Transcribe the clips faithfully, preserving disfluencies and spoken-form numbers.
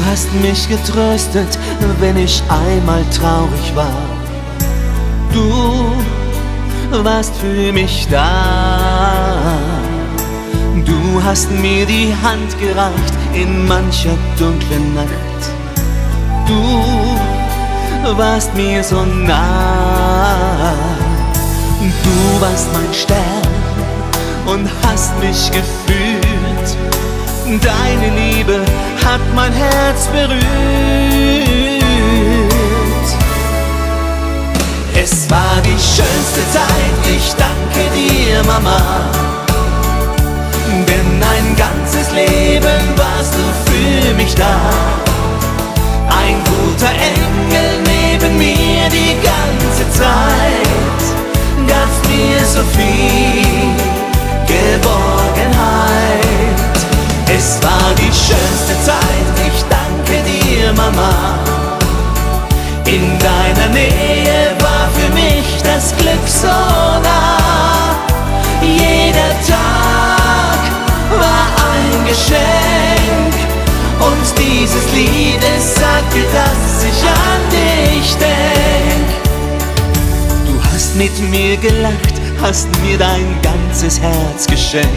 hast mich getröstet, wenn ich einmal traurig war. Du warst für mich da. Du hast mir die Hand gereicht in mancher dunklen Nacht. Du warst mir so nah. Du warst mein Stern und hast mich geführt. Deine Liebe hat mein Herz berührt. Es war die schönste Zeit, ich danke dir, Mama. Denn ein ganzes Leben warst du für mich da. Ein guter Engel neben mir die ganze Zeit, gabst mir so viel Geborgenheit. Es war die schönste Zeit, ich danke dir, Mama. In deiner Nähe war für mich das Glück so nah. Jeder Tag war ein Geschenk und dieses Lied, es sagt dir, dass ich an dich denk. Du hast mit mir gelacht, hast mir dein ganzes Herz geschenkt.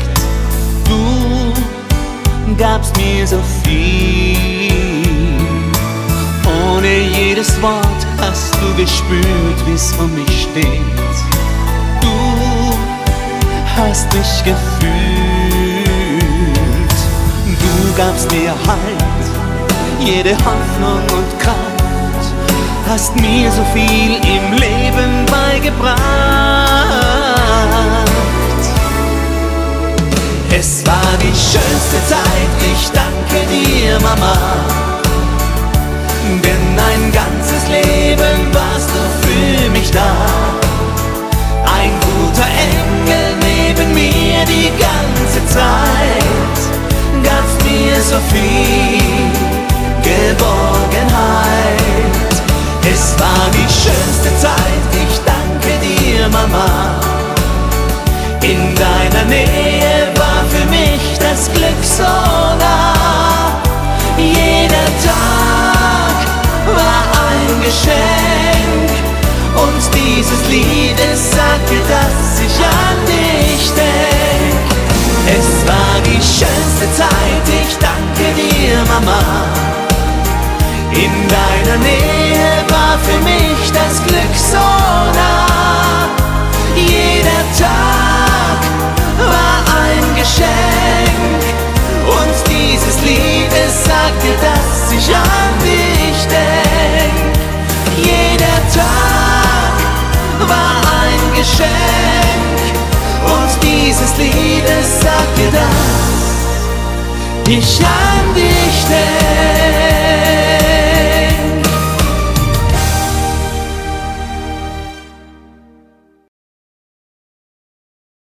Du gabst mir so viel. Ohne jedes Wort hast du gespürt, wie's um mich steht. Du hast mich gefühlt. Du gabst mir Halt, jede Hoffnung und Kraft, hast mir so viel im Leben beigebracht. Es war die schönste Zeit, ich danke dir, Mama. Denn ein ganzes Leben warst du für mich da. Ein guter Engel neben mir die ganze Zeit, gabst mir so viel Geborgenheit. Es war die schönste Zeit, ich danke dir, Mama. In deiner Nähe war für mich das Glück so nah. Jeder Tag war ein Geschenk und dieses Lied, es sagt dir, dass ich an dich denk. Es war die schönste Zeit, ich danke dir, Mama. In deiner Nähe war für mich das Glück so nah. Jeder Tag war ein Geschenk und dieses Lied, es sagt dir, dass ich an dich denk. Jeder Tag war ein Geschenk und dieses Lied, es sagt dir, dass ich an dich denk.